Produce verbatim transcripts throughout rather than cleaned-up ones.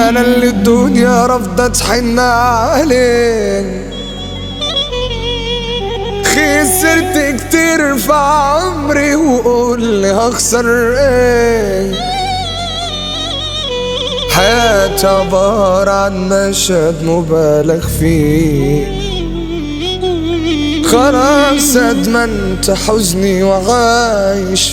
انا اللي الدنيا رافضة تحن عليه. خسرت كتير في عمري وقول لي هخسر ايه. حياتي عبارة عن مشهد مبالغ فيه. خلاص ادمنت حزني وعايش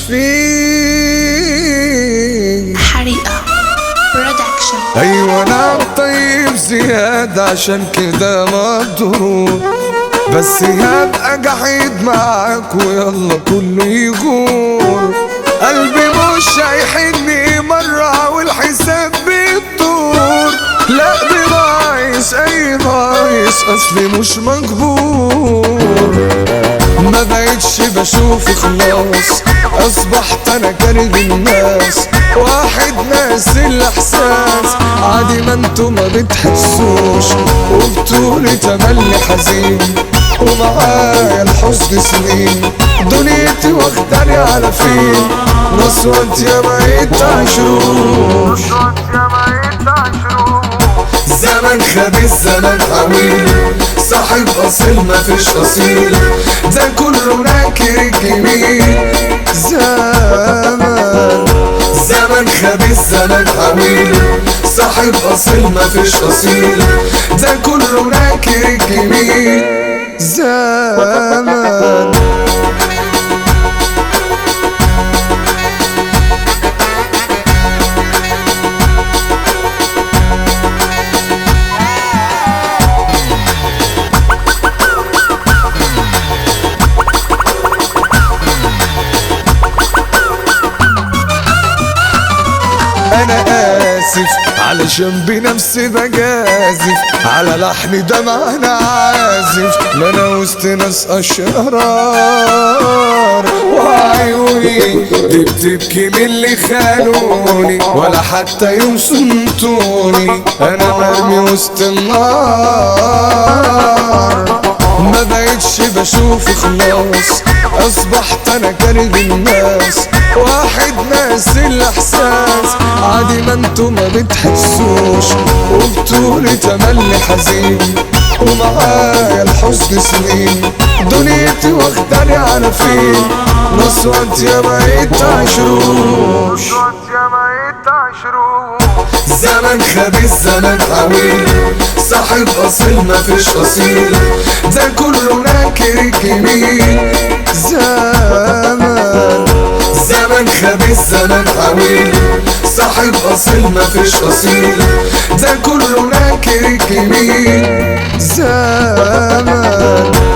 فيه. حريقة برودكشن. ايوه انا طيب زيادة عشان كده مضروب، بس هبقى جحيد معاك ويلا كله يغور. قلبي مش هيحني مرة والحساب بيطور. لا دي بايظ اي بايظ اصلي مش مجبور. ما بقتش بشوف خلاص اصبحت انا كاره الناس. واحد ناس الاحساس عادي ما انتو ما بتحسوش. وبطولي تملي حزين ومعايا الحزن سنين. دنيتي واخداني على فين ناس وانت يا بقيت عشروش. زمن خبيث زمن طويل صاحب اصيل مفيش اصيل ده كله ناكر الجميل. زمن زمن خبيث زمن طويل صاحب اصيل مفيش اصيل ده كله ناكر الجميل. زمن انا اسف علشان بنفسي بجازف على لحن ده معنى عازف. ما انا وسط ناس اشرار وعيوني دي بتبكي من اللي خانوني ولا حتى يوم صمتوني. انا مرمي وسط النار ما بقتش بشوف خلاص اصبحت انا كاره الناس. واحد ناس الاحساس عادي ما انتو ما بتحسوش. وبطولي تملي حزين ومعايا الحزن سنين. دنيتي واخداني على فين ناس وانت يا بقيت عشروش. زمن خبيث زمن طويل صاحب اصيل مفيش اصيل ده كله ناكر الجميل. زمن زمن خبيث زمن طويل صاحب اصيل مفيش اصيل ده كله ناكر الجميل. زمن